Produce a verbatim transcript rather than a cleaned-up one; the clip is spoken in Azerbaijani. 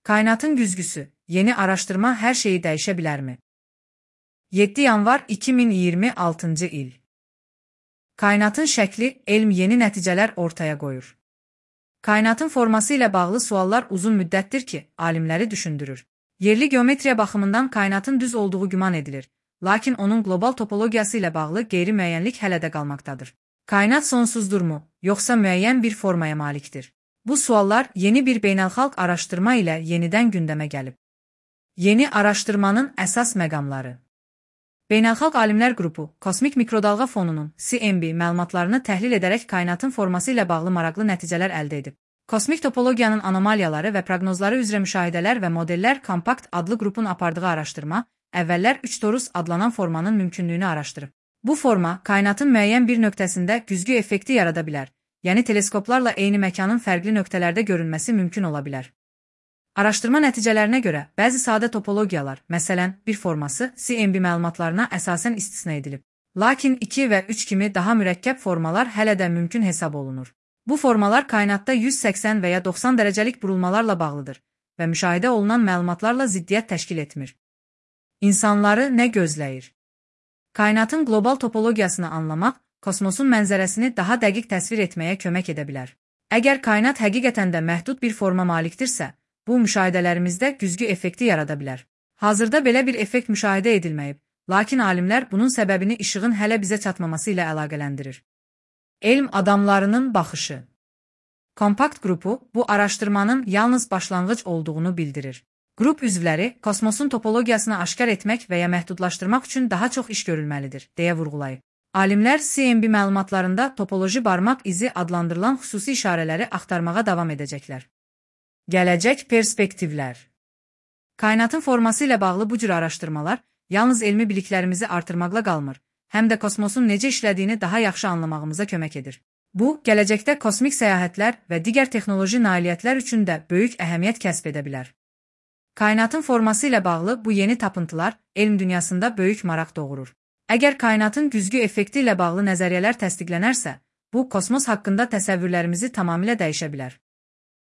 Kainatın güzgüsü, yeni araştırma her şeyi değişe bilir mi? yeddi yanvar iki min iyirmi altıncı il. Kainatın şəkli, elm yeni nəticələr ortaya qoyur. Kainatın forması ilə bağlı suallar uzun müddətdir ki, alimləri düşündürür. Yerli geometriya baxımından kainatın düz olduğu güman edilir, lakin onun qlobal topologiyası ilə bağlı qeyri-müəyyənlik hələ də qalmaqdadır. Kainat sonsuzdurmu, yoxsa müəyyən bir formaya malikdir? Bu suallar yeni bir beynəlxalq araşdırma ilə yenidən gündəmə gəlib. Yeni araşdırmanın əsas məqamları. Beynəlxalq Alimlər Qrupu, kosmik mikrodalğa fonunun C M B məlumatlarını təhlil edərək kainatın forması ilə bağlı maraqlı nəticələr əldə edib. Kosmik topologiyanın anomaliyaları və proqnozları üzrə müşahidələr və modellər Kompakt adlı qrupun apardığı araşdırma, əvvəllər üç torus adlanan formanın mümkünlüyünü araşdırıb. Bu forma, kainatın müəyyən bir nöqtəsində güzgü effekti yarada bilər, yəni teleskoplarla eyni məkanın fərqli nöqtələrdə görünməsi mümkün ola bilər. Araşdırma nəticələrinə görə, bəzi sadə topologiyalar, məsələn, bir forması C M B məlumatlarına əsasən istisna edilib. Lakin iki və üç kimi daha mürəkkəb formalar hələ də mümkün hesab olunur. Bu formalar kainatda yüz səksən və ya doxsan dərəcəlik burulmalarla bağlıdır və müşahidə olunan məlumatlarla ziddiyyət təşkil etmir. İnsanları nə gözləyir? Kainatın qlobal topologiyasını anlamaq, kosmosun mənzərəsini daha dəqiq təsvir etməyə kömək edə bilər. Əgər kainat həqiqətən də məhdud bir forma malikdirsə, bu müşahidələrimizdə güzgü effekti yarada bilər. Hazırda belə bir effekt müşahidə edilməyib, lakin alimlər bunun səbəbini işığın hələ bizə çatmaması ilə əlaqələndirir. Elm adamlarının baxışı. Kompakt qrupu bu araşdırmanın yalnız başlanğıc olduğunu bildirir. Qrup üzvləri kosmosun topologiyasını aşkar etmək və ya məhdudlaşdırmaq üçün daha çox iş görülməlidir, deyə vurğulayıb. Alimlər C M B məlumatlarında topoloji barmaq izi adlandırılan xüsusi işarələri axtarmağa davam edəcəklər. Gələcək perspektivlər. Kainatın forması ilə bağlı bu cür araşdırmalar yalnız elmi biliklərimizi artırmaqla qalmır, həm də kosmosun necə işlədiyini daha yaxşı anlamağımıza kömək edir. Bu, gələcəkdə kosmik səyahətlər və digər texnoloji nailiyyətlər üçün də böyük əhəmiyyət kəsb edə bilər. Kainatın forması ilə bağlı bu yeni tapıntılar elm dünyasında böyük maraq doğurur. Əgər kainatın güzgü effekti ilə bağlı nəzəriyyələr təsdiqlənərsə, bu kosmos haqqında təsəvvürlərimizi tamamilə dəyişə bilər.